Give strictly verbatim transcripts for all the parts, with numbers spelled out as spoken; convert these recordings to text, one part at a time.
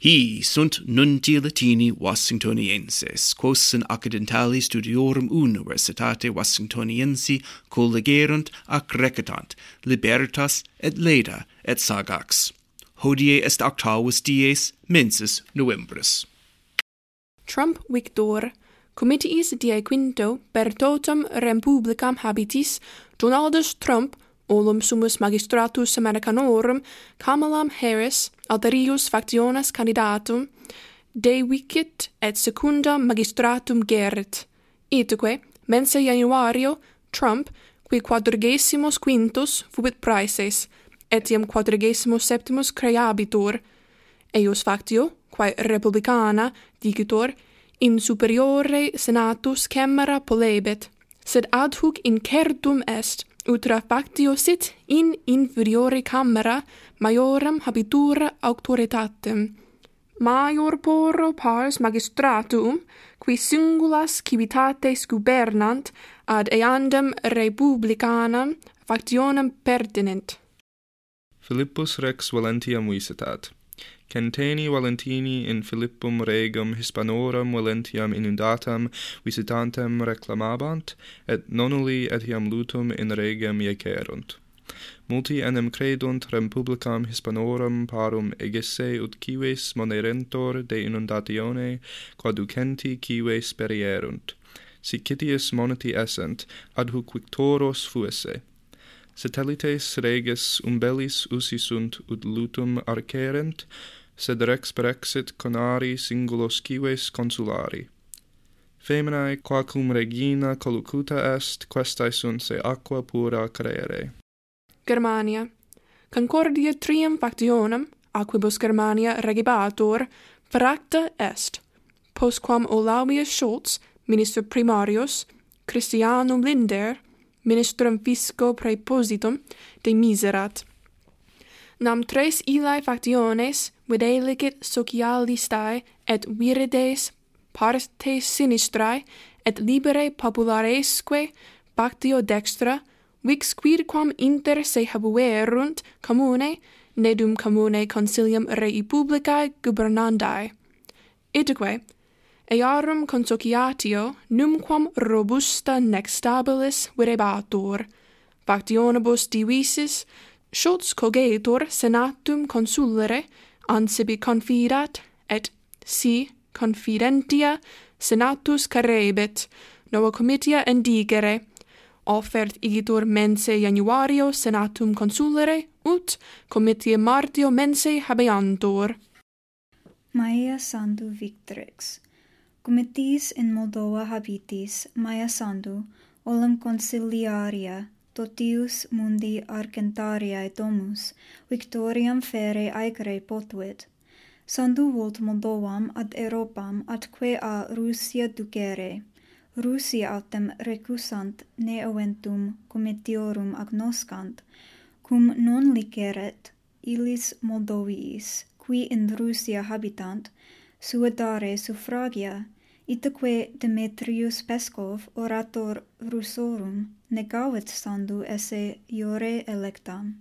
Hi sunt nunti Latini Washingtonienses, quos in accidentali studiorum Universitate Washingtoniensi collegerunt ac recetant, libertas et leda et sagax. Hodie est octavus dies mensis Novembris. Trump victor, comitiis die quinto per totum republicam habitis, Donaldus Trump, olum summus magistratus Americanorum, Kamalam Harris, alterius factiones candidatum, devicit et secunda magistratum gerit. Itaque, mense Januario, Trump, qui quadragesimus quintus fubit praeses, etiam quadragesimus septimus creabitur, eius factio, quae republicana, dicitur, in superiore senatus camera polebit, sed ad hoc incertum est, utra factio sit in inferiore camera maiorum habitura auctoritatem. Maior porro pars magistratum, qui singulas civitates gubernant ad eandem republicanam factionem pertinent. Philippus rex Valentiam visitat. Centeni Valentini in Philippum regum Hispanorum Valentiam inundatam visitantem reclamabant, et nonnuli etiam lutum in regem iecerunt. Multi enim credunt republicam Hispanorum parum egisse ut cives monerentor de inundatione, quaducenti cives perierunt. Sic citius moneti essent, ad hoc victoros fuesse. Satellites regis umbellis usi sunt ut lutum arcerent, sed rex perexit conari singulos cives consulari. Feminae, qua cum regina collocuta est, quaestae sunt se aqua pura creere. Germania. Concordia trium factionem, aquibus Germania regibatur, fracta est. Postquam Olavius Scholz, minister primarius, Christianum Linder, ministrum fisco praepositum, demiserat. Nam tres illae factiones videlicit socialistae et virides partes sinistrae et libere popularesque factio dextra, vix quidquam inter se habuerunt commune, nedum commune consilium rei publicae gubernandae. Itaque, earum consociatio numquam robusta nec stabilis videbatur, factionibus divisis, Scholz cogetur senatum consulere, an sibi confidat, et si confidentia senatus carebit, nova comitia indigere, offert igitur mense Januario senatum consulere, ut comitia Martio mense habeantur. Maia Sandu Victrix. Comitis in Moldova habitis, Maia Sandu, olim conciliaria, totius mundi argentariae domus, victoriam fere aegre potuit. Sandu vult Moldovam ad Europam atque a Russia ducere. Russia autem recusant ne oventum comitiorum agnoscant, cum non liceret illis Moldoviis, qui in Russia habitant, suadare suffragia, itaque Demetrius Peskov, orator Russorum, negavit Sandu esse iure electam.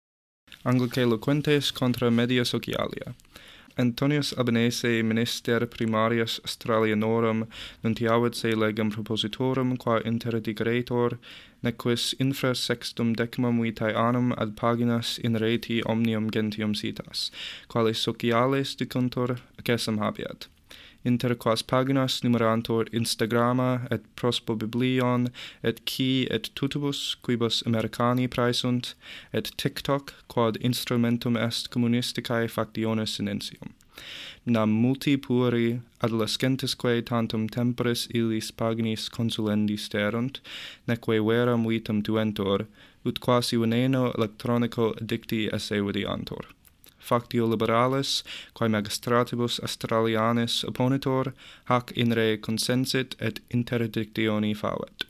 Anglicae loquentes contra media socialia. Antonius Albanese minister primarius Australianorum nuntiavit se legem propositorum qua interdigeretur, nequis infra sextum decimum vitae annum ad paginas in reti omnium gentium citas, quales sociales dicuntur accessum habeat. Inter quas paginas numerantur Instagrama et Prospobiblion et qui et tutibus quibus Americani praesunt et TikTok quod instrumentum est communisticae factiones sinentium. Nam multi puri adolescentisque tantum temporis illis paginis consulendi sterunt, neque veram vitam tuentur, ut quasi veneno electronico addicti esse videantur. Factio liberales, quae magistratibus Australianis opponitor, hac in re consensit et interdictioni favet.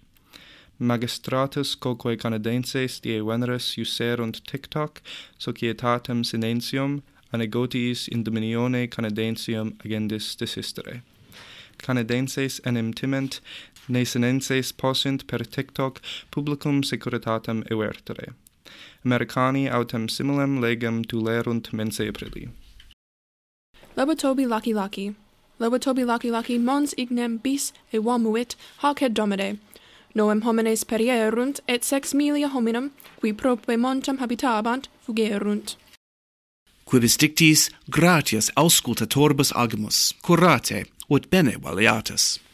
Magistratus quoque Canadenses die veneris userunt TikTok, societatem sinentium, anegotiis in dominione Canadensium agendis desistere. Canadenses enim timent, ne sinenses possint per TikTok publicum securitatem evertere. Americani autem similem legem tulerunt mense aprili. Lobotobi laki laki. Lobotobi laki laki mons ignem bis evamuit hac et domine. Noem homines perierunt et sex milia hominum, qui proque montem habitabant, fugerunt. Quibus dictis gratias auscultatorbus agimus, curate, ut bene valeatus.